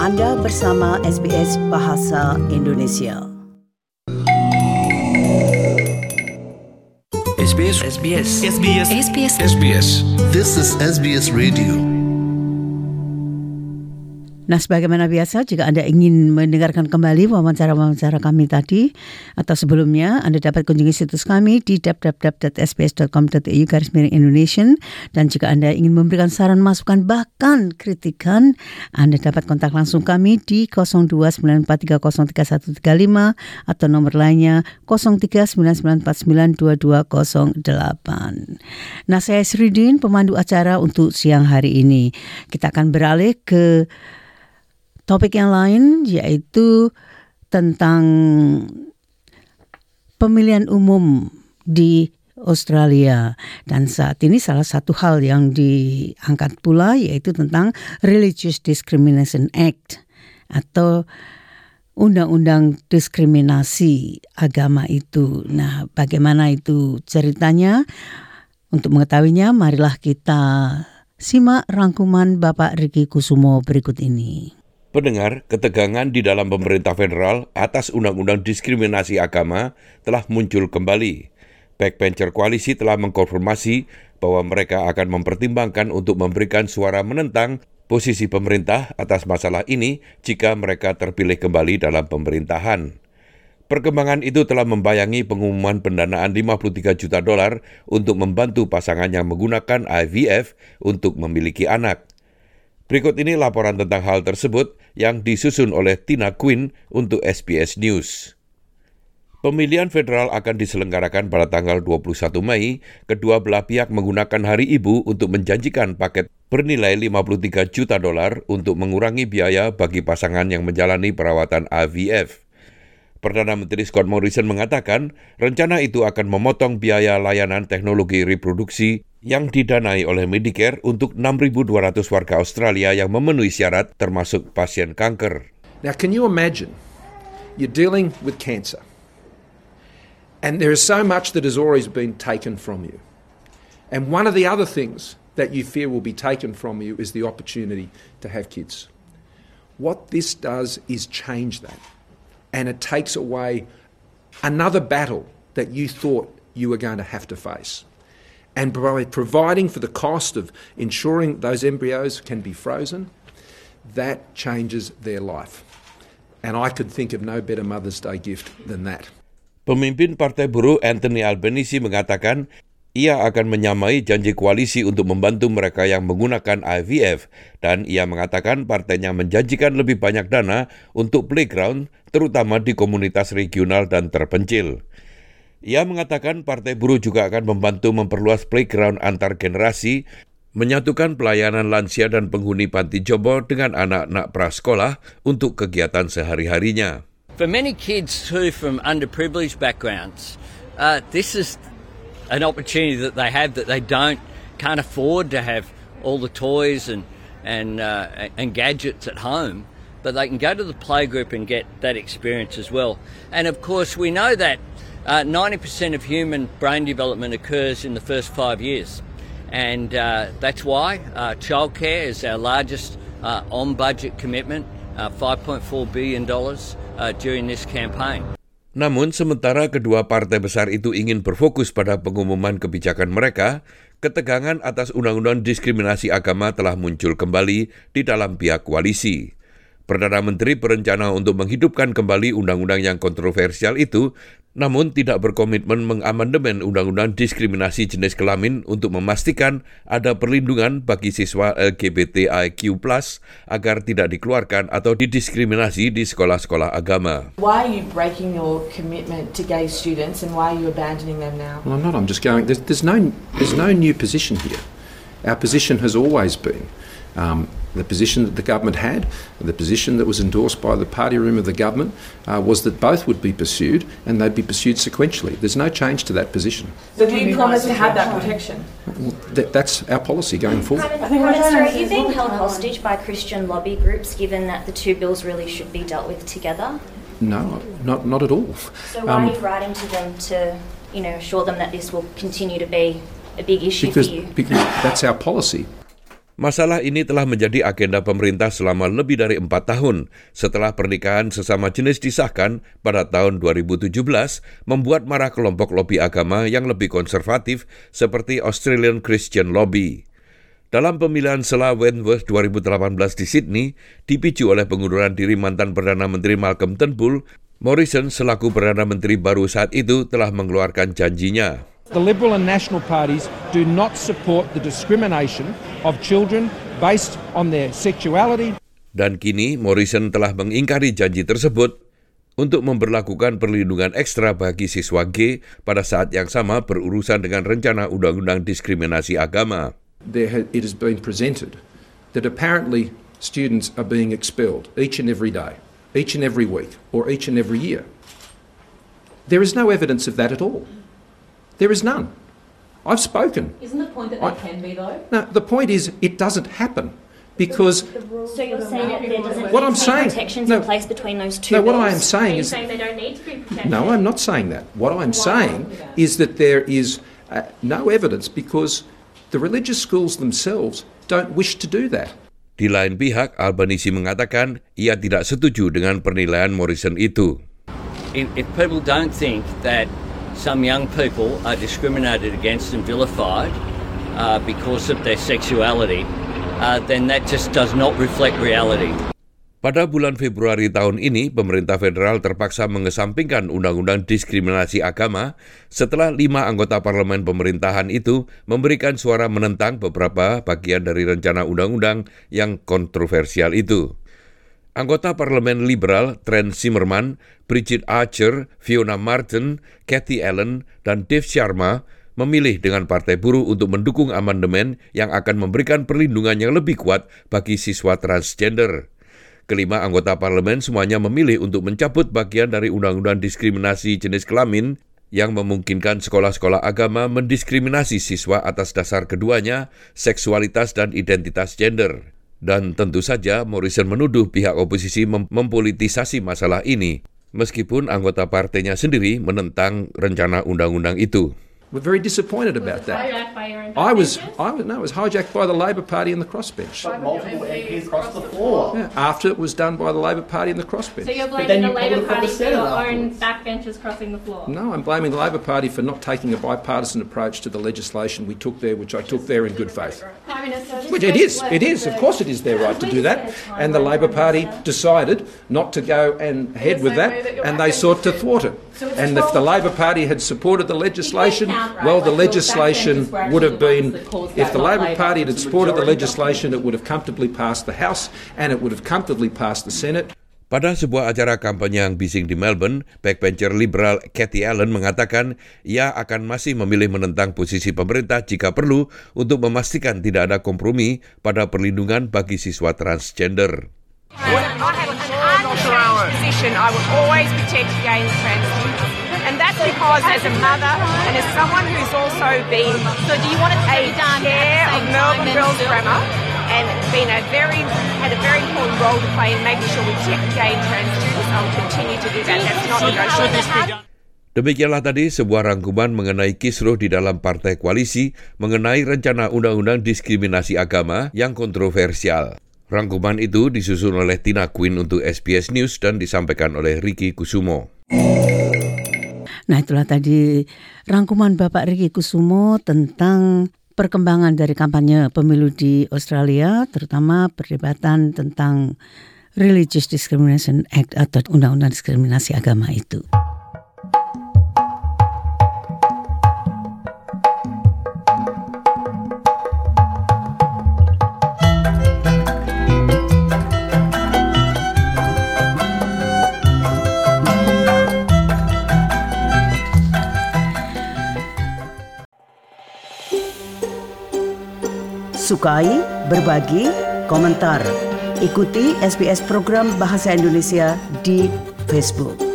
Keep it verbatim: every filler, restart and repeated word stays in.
Anda bersama S B S Bahasa Indonesia. S B S, S B S, S B S, S B S, S B S. This is S B S Radio. Nah, sebagaimana biasa, jika Anda ingin mendengarkan kembali wawancara-wawancara kami tadi atau sebelumnya, Anda dapat kunjungi situs kami di w w w dot s b s dot com dot a u garis miring Indonesian. Dan jika Anda ingin memberikan saran, masukan, bahkan kritikan, Anda dapat kontak langsung kami di nol dua sembilan empat tiga nol tiga satu tiga lima atau nomor lainnya nol tiga sembilan sembilan empat sembilan dua dua nol delapan. Nah, saya Sridin, pemandu acara untuk siang hari ini. Kita akan beralih ke topik yang lain, yaitu tentang pemilihan umum di Australia. Dan saat ini salah satu hal yang diangkat pula yaitu tentang Religious Discrimination Act atau Undang-Undang Diskriminasi Agama itu. Nah, bagaimana itu ceritanya? Untuk mengetahuinya, marilah kita simak rangkuman Bapak Riki Kusumo berikut ini. Pendengar, ketegangan di dalam pemerintah federal atas Undang-Undang Diskriminasi Agama telah muncul kembali. Backbencher koalisi telah mengkonfirmasi bahwa mereka akan mempertimbangkan untuk memberikan suara menentang posisi pemerintah atas masalah ini jika mereka terpilih kembali dalam pemerintahan. Perkembangan itu telah membayangi pengumuman pendanaan lima puluh tiga juta dolar untuk membantu pasangan yang menggunakan I V F untuk memiliki anak. Berikut ini laporan tentang hal tersebut yang disusun oleh Tina Quinn untuk S B S News. Pemilihan federal akan diselenggarakan pada tanggal dua puluh satu Mei. Kedua belah pihak menggunakan Hari Ibu untuk menjanjikan paket bernilai lima puluh tiga juta dolar untuk mengurangi biaya bagi pasangan yang menjalani perawatan I V F. Perdana Menteri Scott Morrison mengatakan rencana itu akan memotong biaya layanan teknologi reproduksi yang didanai oleh Medicare untuk enam ribu dua ratus warga Australia yang memenuhi syarat termasuk pasien kanker. Now, can you imagine you're dealing with cancer and there is so much that has always been taken from you. And one of the other things that you fear will be taken from you is the opportunity to have kids. What this does is change that. And it takes away another battle that you thought you were going to have to face. And by providing for the cost of ensuring those embryos can be frozen, that changes their life. And I could think of no better Mother's Day gift than that. Pemimpin Partai Buruh Anthony Albanese mengatakan ia akan menyamai janji koalisi untuk membantu mereka yang menggunakan I V F dan ia mengatakan partainya menjanjikan lebih banyak dana untuk playground terutama di komunitas regional dan terpencil. Ia mengatakan Partai Buruh juga akan membantu memperluas playground antar generasi, menyatukan pelayanan lansia dan penghuni panti jompo dengan anak-anak prasekolah untuk kegiatan sehari-harinya. For many kids too from underprivileged backgrounds, uh, this is an opportunity that they have that they don't can't afford to have all the toys and and uh, and gadgets at home, but they can go to the playgroup and get that experience as well. And of course, we know that uh, ninety percent of human brain development occurs in the first five years, and uh, that's why uh, childcare is our largest uh, on-budget commitment, uh, five point four billion dollars uh, during this campaign. Namun, sementara kedua partai besar itu ingin berfokus pada pengumuman kebijakan mereka, ketegangan atas Undang-Undang Diskriminasi Agama telah muncul kembali di dalam pihak koalisi. Perdana Menteri berencana untuk menghidupkan kembali undang-undang yang kontroversial itu, namun tidak berkomitmen mengamandemen Undang-Undang Diskriminasi Jenis Kelamin untuk memastikan ada perlindungan bagi siswa L G B T I Q plus agar tidak dikeluarkan atau didiskriminasi di sekolah-sekolah agama. Why are you breaking your commitment to gay students and why are you abandoning them now? Well, I'm not. I'm just going, there's, there's, no, there's no new position here. Our position has always been um, the position that the government had, the position that was endorsed by the party room of the government uh, was that both would be pursued and they'd be pursued sequentially. There's no change to that position. So do you promise to have that protection? Well, that, that's our policy going forward. Prime Minister, are you being held hostage by Christian lobby groups given that the two bills really should be dealt with together? No, not, not at all. So why um, are you writing to them to, you know, assure them that this will continue to be a big issue because, for you? Because that's our policy. Masalah ini telah menjadi agenda pemerintah selama lebih dari empat tahun setelah pernikahan sesama jenis disahkan pada tahun dua ribu tujuh belas membuat marah kelompok lobi agama yang lebih konservatif seperti Australian Christian Lobby. Dalam pemilihan sela Wentworth dua ribu delapan belas di Sydney, dipicu oleh pengunduran diri mantan Perdana Menteri Malcolm Turnbull, Morrison selaku Perdana Menteri baru saat itu telah mengeluarkan janjinya. The Liberal and National parties do not support the discrimination of children based on their sexuality. Dan kini Morrison telah mengingkari janji tersebut untuk memberlakukan perlindungan ekstra bagi siswa gay pada saat yang sama berurusan dengan rencana undang-undang diskriminasi agama. There ha- it has been presented that apparently students are being expelled each and every day, each and every week, or each and every year. There is no evidence of that at all. There is none. I've spoken. Isn't the point that I, they can be, though? No, the point is it doesn't happen because... So you're saying that there doesn't What need I'm to be saying- protections no. in place between those two No, what bills? I am saying Are you is... saying they don't need to be protected? No, I'm not saying that. What I'm saying is that there is uh, no evidence because the religious schools themselves don't wish to do that. Di lain pihak, Albanese mengatakan ia tidak setuju dengan penilaian Morrison itu. If, if people don't think that some young people are discriminated against and vilified uh, because of their sexuality, uh, then that just does not reflect reality. Pada bulan Februari tahun ini, pemerintah federal terpaksa mengesampingkan undang-undang diskriminasi agama setelah lima anggota parlemen pemerintahan itu memberikan suara menentang beberapa bagian dari rencana undang-undang yang kontroversial itu. Anggota parlemen liberal Trent Zimmerman, Bridget Archer, Fiona Martin, Kathy Allen, dan Dave Sharma memilih dengan Partai Buruh untuk mendukung amandemen yang akan memberikan perlindungan yang lebih kuat bagi siswa transgender. Kelima anggota parlemen semuanya memilih untuk mencabut bagian dari Undang-Undang Diskriminasi Jenis Kelamin yang memungkinkan sekolah-sekolah agama mendiskriminasi siswa atas dasar keduanya, seksualitas dan identitas gender. Dan tentu saja Morrison menuduh pihak oposisi mem- mempolitisasi masalah ini, meskipun anggota partainya sendiri menentang rencana undang-undang itu. We're very disappointed about that. Hijacked by your own I was, backbenchers? I was, no, it was hijacked by the Labor Party and the crossbench. Multiple M Ps across the floor. Yeah, after it was done by the Labor Party and the crossbench. So you're then blaming you the Labor put it up Party the for your Senate own afterwards. backbenchers crossing the floor? No, I'm blaming the Labor Party for not taking a bipartisan approach to the legislation we took there, which I took there in good faith. Prime Minister, Which it is, it is, of course it is their right to do that. And the Labor Party decided not to go and head with that, and they sought to thwart it. And if the Labor Party had supported the legislation, well, the legislation would have been, if the Labor Party had supported the legislation, it would have comfortably passed the House and it would have comfortably passed the Senate. Pada sebuah acara kampanye yang bising di Melbourne, backbencher liberal Kathy Allen mengatakan ia akan masih memilih menentang posisi pemerintah jika perlu untuk memastikan tidak ada kompromi pada perlindungan bagi siswa transgender. When I have an unchanged position, I will always protect gay and trans students. And that's because as a mother and as someone who's also been So do you want it to a be done chair at of the same time Melbourne then Girls still? Grammar and been a very had a very important role to play in making sure we protect gay and trans students, I will continue to do that. That's not negotiable. Demikianlah tadi sebuah rangkuman mengenai kisruh di dalam partai koalisi mengenai rencana undang-undang diskriminasi agama yang kontroversial. Rangkuman itu disusun oleh Tina Quinn untuk S B S News dan disampaikan oleh Ricky Kusumo. Nah, itulah tadi rangkuman Bapak Ricky Kusumo tentang perkembangan dari kampanye pemilu di Australia, terutama perdebatan tentang Religious Discrimination Act atau Undang-Undang Diskriminasi Agama itu. Sukai, berbagi, komentar. Ikuti S B S program Bahasa Indonesia di Facebook.